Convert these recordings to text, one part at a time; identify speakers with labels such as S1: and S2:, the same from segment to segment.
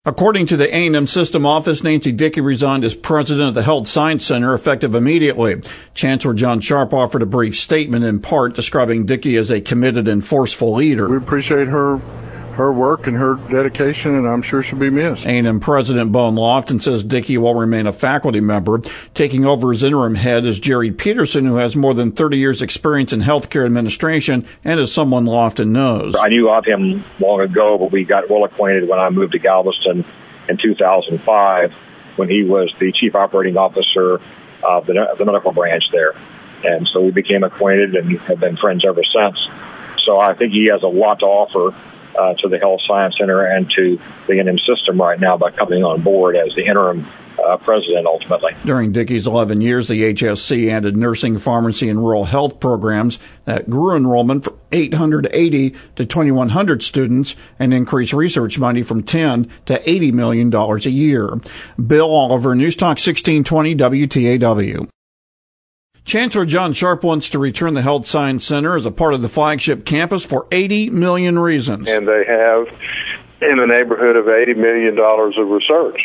S1: According to the A&M System Office, Nancy Dickey resigned as president of the Health Science Center effective immediately. Chancellor John Sharp offered a brief statement, in part describing Dickey as a committed and forceful leader.
S2: We appreciate her work and her dedication, and I'm sure she'll be missed.
S1: A&M President Bowen Lofton says Dickey will remain a faculty member. Taking over as interim head is Jerry Peterson, who has more than 30 years' experience in healthcare administration and is someone Lofton knows.
S3: I knew of him long ago, but we got well acquainted when I moved to Galveston in 2005, when he was the chief operating officer of the medical branch there. And so we became acquainted and have been friends ever since. So I think he has a lot to offer to the Health Science Center and to the A&M system right now by coming on board as the interim president ultimately.
S1: During Dickey's 11 years, the HSC added nursing, pharmacy, and rural health programs that grew enrollment from 880 to 2,100 students and increased research money from $10 to $80 million a year. Bill Oliver, News Talk 1620 WTAW. Chancellor John Sharp wants to return the Health Science Center as a part of the flagship campus for 80 million reasons.
S4: And they have in the neighborhood of $80 million of research.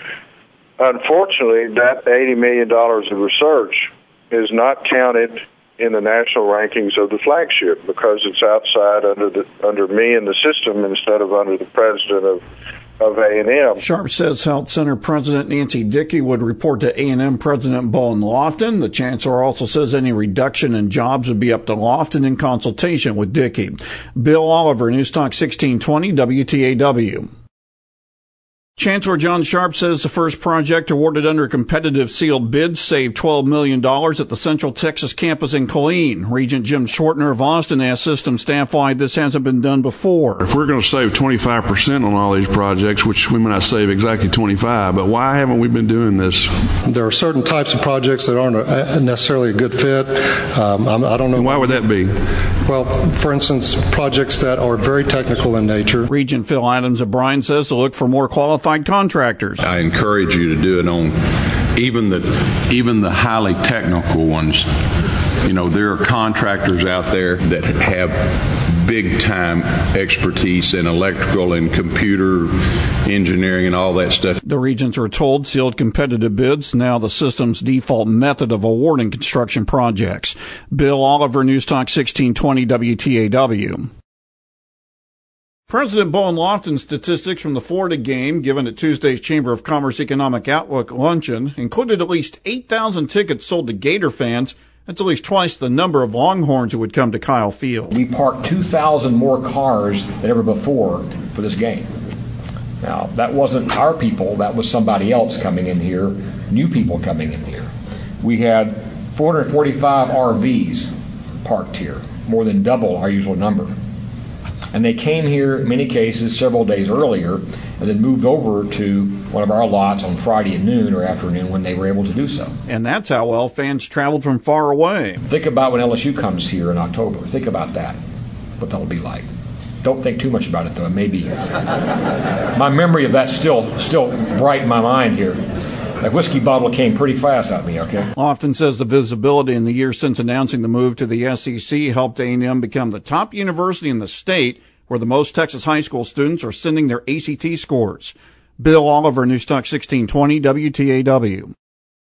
S4: Unfortunately, that $80 million of research is not counted in the national rankings of the flagship because it's outside under me and the system instead of under the president of A&M.
S1: Sharp says Health Center President Nancy Dickey would report to A&M President Bowen Lofton. The chancellor also says any reduction in jobs would be up to Lofton in consultation with Dickey. Bill Oliver, News Talk 1620 WTAW. Chancellor John Sharp says the first project awarded under a competitive sealed bid saved $12 million at the Central Texas campus in Killeen. Regent Jim Schwartner of Austin asked system staff why this hasn't been done before.
S5: If we're going to save 25% on all these projects, which we may not save exactly 25, but why haven't we been doing this?
S6: There are certain types of projects that aren't necessarily a good fit. I don't know.
S5: Why would that be?
S6: Well, for instance, projects that are very technical in nature.
S1: Regent Phil Adams of Bryan says to look for more qualified contractors.
S7: I encourage you to do it on even the highly technical ones. You know, there are contractors out there that have big time expertise in electrical and computer engineering and all that stuff.
S1: The regents were told sealed competitive bids now the system's default method of awarding construction projects. Bill Oliver, News Talk 1620 WTAW. President Bowen Lofton's statistics from the Florida game given at Tuesday's Chamber of Commerce Economic Outlook luncheon included at least 8,000 tickets sold to Gator fans. That's at least twice the number of Longhorns who would come to Kyle Field.
S8: We parked 2,000 more cars than ever before for this game. Now, that wasn't our people. That was somebody else coming in here, new people coming in here. We had 445 RVs parked here, more than double our usual number. And they came here, in many cases, several days earlier, and then moved over to one of our lots on Friday at noon or afternoon when they were able to do so.
S1: And that's how well fans traveled from far away.
S8: Think about when LSU comes here in October. Think about that, what that'll be like. Don't think too much about it, though. Maybe my memory of that's still bright in my mind here. That whiskey bottle came pretty fast at me, okay?
S1: Lofton says the visibility in the years since announcing the move to the SEC helped A&M become the top university in the state where the most Texas high school students are sending their ACT scores. Bill Oliver, News Talk 1620 WTAW.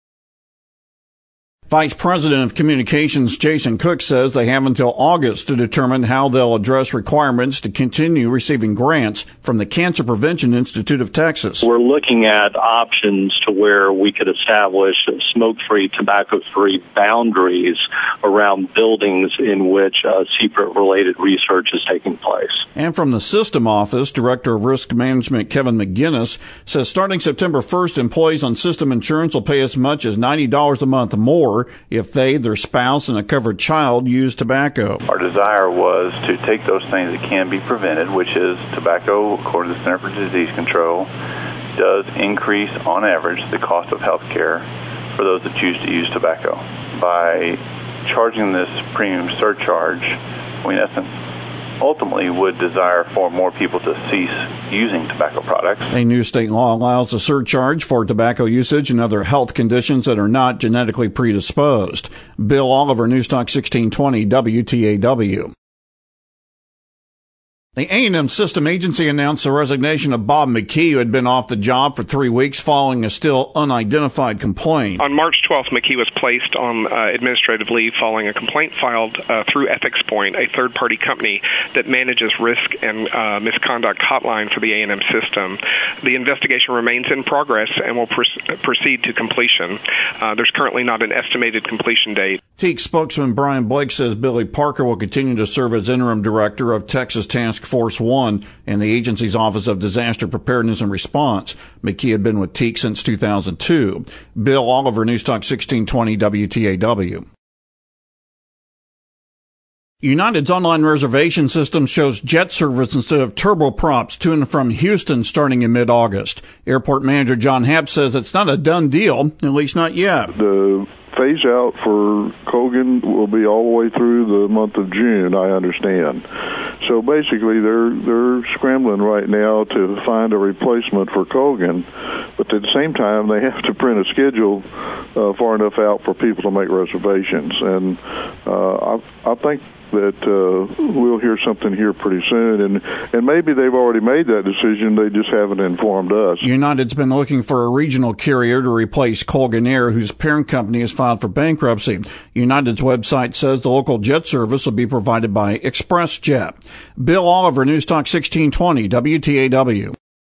S1: Vice President of Communications Jason Cook says they have until August to determine how they'll address requirements to continue receiving grants from the Cancer Prevention Institute of Texas.
S9: We're looking at options to where we could establish smoke-free, tobacco-free boundaries around buildings in which CPRIT-related research is taking place.
S1: And from the System Office, Director of Risk Management Kevin McGinnis says starting September 1st, employees on System Insurance will pay as much as $90 a month more if they, their spouse, and a covered child use tobacco.
S10: Our desire was to take those things that can be prevented, which is tobacco, according to the Center for Disease Control, does increase, on average, the cost of health care for those that choose to use tobacco. By charging this premium surcharge, we, in essence, ultimately would desire for more people to cease using tobacco products.
S1: A new state law allows a surcharge for tobacco usage and other health conditions that are not genetically predisposed. Bill Oliver, News Talk 1620 WTAW. The A&M System Agency announced the resignation of Bob McKee, who had been off the job for 3 weeks following a still unidentified complaint.
S11: On March 12th, McKee was placed on administrative leave following a complaint filed through Ethics Point, a third-party company that manages risk and misconduct hotline for the A&M system. The investigation remains in progress and will proceed to completion. There's currently not an estimated completion date.
S1: TEAC spokesman Brian Blake says Billy Parker will continue to serve as interim director of Texas Task Force 1 and the agency's Office of Disaster Preparedness and Response. McKee had been with TEAC since 2002. Bill Oliver, News Talk 1620 WTAW. United's online reservation system shows jet service instead of turboprops to and from Houston starting in mid-August. Airport manager John Happ says it's not a done deal, at least not yet.
S4: The phase out for Colgan will be all the way through the month of June, I understand. So basically they're scrambling right now to find a replacement for Colgan, but at the same time they have to print a schedule far enough out for people to make reservations. And I think that we'll hear something here pretty soon, and maybe they've already made that decision, they just haven't informed us.
S1: United's been looking for a regional carrier to replace Colgan Air, whose parent company has filed for bankruptcy. United's website says the local jet service will be provided by ExpressJet. Bill Oliver, News Talk 1620 WTAW.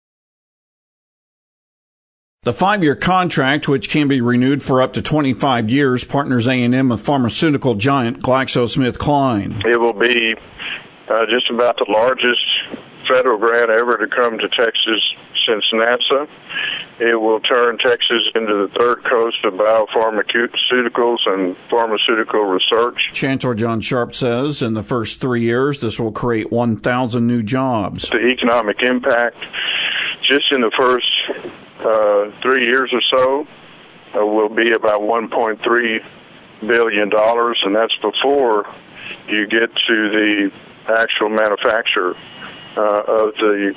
S1: The 5-year contract, which can be renewed for up to 25 years, partners A&M with pharmaceutical giant GlaxoSmithKline.
S4: It will be just about the largest federal grant ever to come to Texas since NASA. It will turn Texas into the third coast of biopharmaceuticals and pharmaceutical research.
S1: Chancellor John Sharp says in the first 3 years, this will create 1,000 new jobs.
S4: The economic impact just in the first 3 years or so will be about $1.3 billion, and that's before you get to the actual manufacture of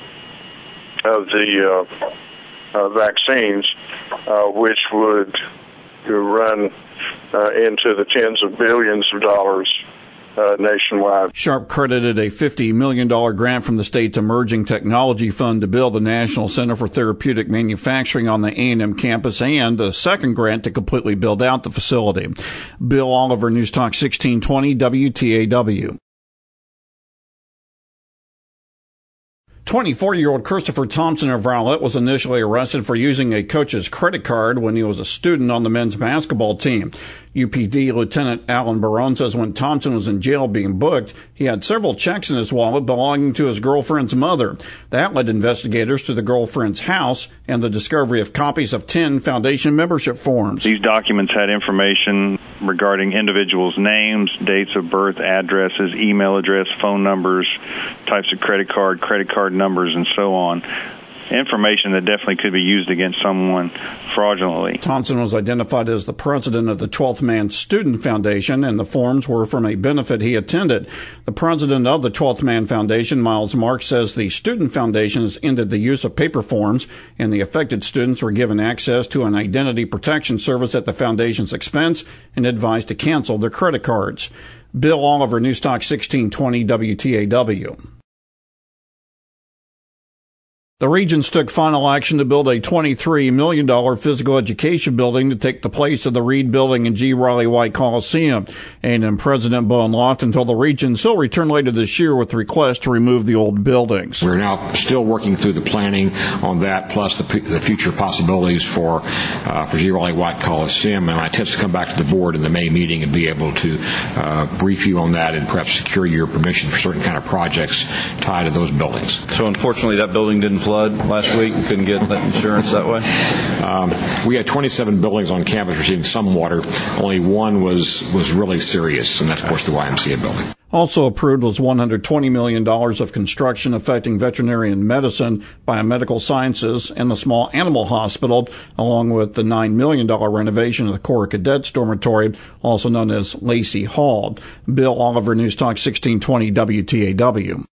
S4: the vaccines, which would run into the tens of billions of dollars nationwide.
S1: Sharp credited a $50 million grant from the state's Emerging Technology Fund to build the National Center for Therapeutic Manufacturing on the A&M campus and a second grant to completely build out the facility. Bill Oliver, News Talk 1620 WTAW. 24-year-old Christopher Thompson of Rowlett was initially arrested for using a coach's credit card when he was a student on the men's basketball team. UPD Lieutenant Alan Barone says when Thompson was in jail being booked, he had several checks in his wallet belonging to his girlfriend's mother. That led investigators to the girlfriend's house and the discovery of copies of 10 foundation membership forms.
S12: These documents had information regarding individuals' names, dates of birth, addresses, email address, phone numbers, types of credit card numbers, and so on. Information that definitely could be used against someone fraudulently.
S1: Thompson was identified as the president of the 12th Man Student Foundation, and the forms were from a benefit he attended. The president of the 12th Man Foundation, Miles Marks, says the Student Foundation has ended the use of paper forms, and the affected students were given access to an identity protection service at the foundation's expense and advised to cancel their credit cards. Bill Oliver, News Talk 1620 WTAW. The Regents took final action to build a $23 million physical education building to take the place of the Reed Building and G. Riley White Coliseum. A&M President Bowen Lofton told the Regents he'll return later this year with requests to remove the old buildings.
S13: We're now still working through the planning on that, plus the future possibilities for G. Riley White Coliseum. And I intend to come back to the board in the May meeting and be able to brief you on that and perhaps secure your permission for certain kind of projects tied to those buildings.
S14: So unfortunately, that building didn't flood last week and couldn't get that insurance that way?
S13: We had 27 buildings on campus receiving some water. Only one was really serious, and that's, of course, the YMCA building.
S1: Also approved was $120 million of construction affecting veterinarian medicine, biomedical sciences, and the small animal hospital, along with the $9 million renovation of the Corps Cadets Dormitory, also known as Lacey Hall. Bill Oliver, News Talk 1620 WTAW.